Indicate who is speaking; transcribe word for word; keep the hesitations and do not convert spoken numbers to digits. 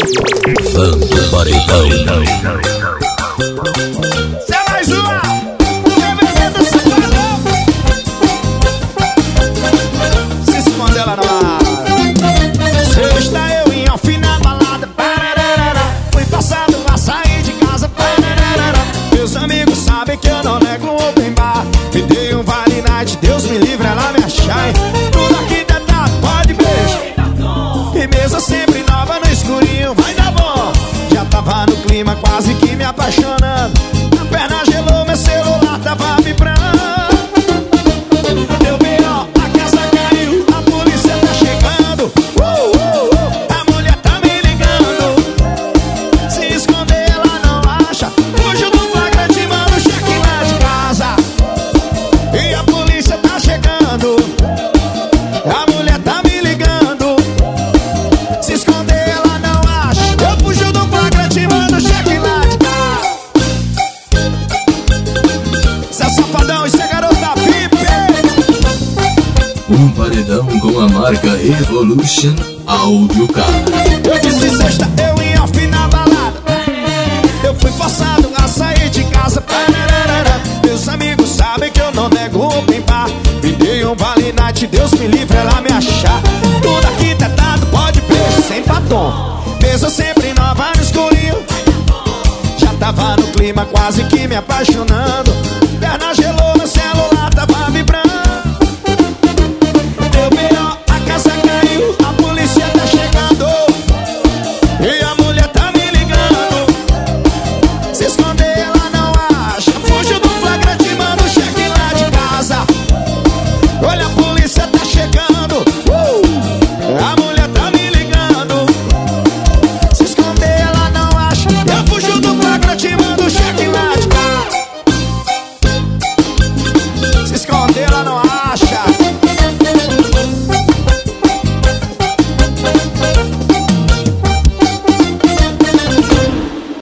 Speaker 1: Fã do Paredão.
Speaker 2: Cê vai zoar o D V D do Safadão. Se esconde lá na balada. Sexta eu em off na balada. Fui passado a sair de casa. Meus amigos sabem que eu não nego um open bar. Me dei um vale night, Deus me livre, ela me achai. Tudo aqui tentado, pode beijo. E mesa sempre nova no escurinho, vai dar bom. Já tava no clima, quase que me apaixonando. A perna gelou, meu celular tava vibrando. Deu B O, a casa caiu, a polícia tá chegando. uh, uh, uh, A mulher tá me ligando. Se esconder ela não acha. Fugiu do flagrante, manda o cheque lá de casa. E a polícia tá chegando. A mulher tá me ligando. Se esconder ela não acha. Eu fugiu do flagrante, manda o cheque lá de casa. Cê é safadão, isso é garota V I P.
Speaker 1: Um paredão com a marca Evolution Audio Car.
Speaker 2: Eu disse sexta, eu em off na balada. Eu fui forçado a sair de casa. Meus amigos sabem que eu não nego open bar. Me dei um vale night, Deus me livre, ela me achar. Tudo aqui tentado, pode beijo, sem batom. Mesa sempre nova no escurinho. Já tava no clima, quase que me apaixonando. Perna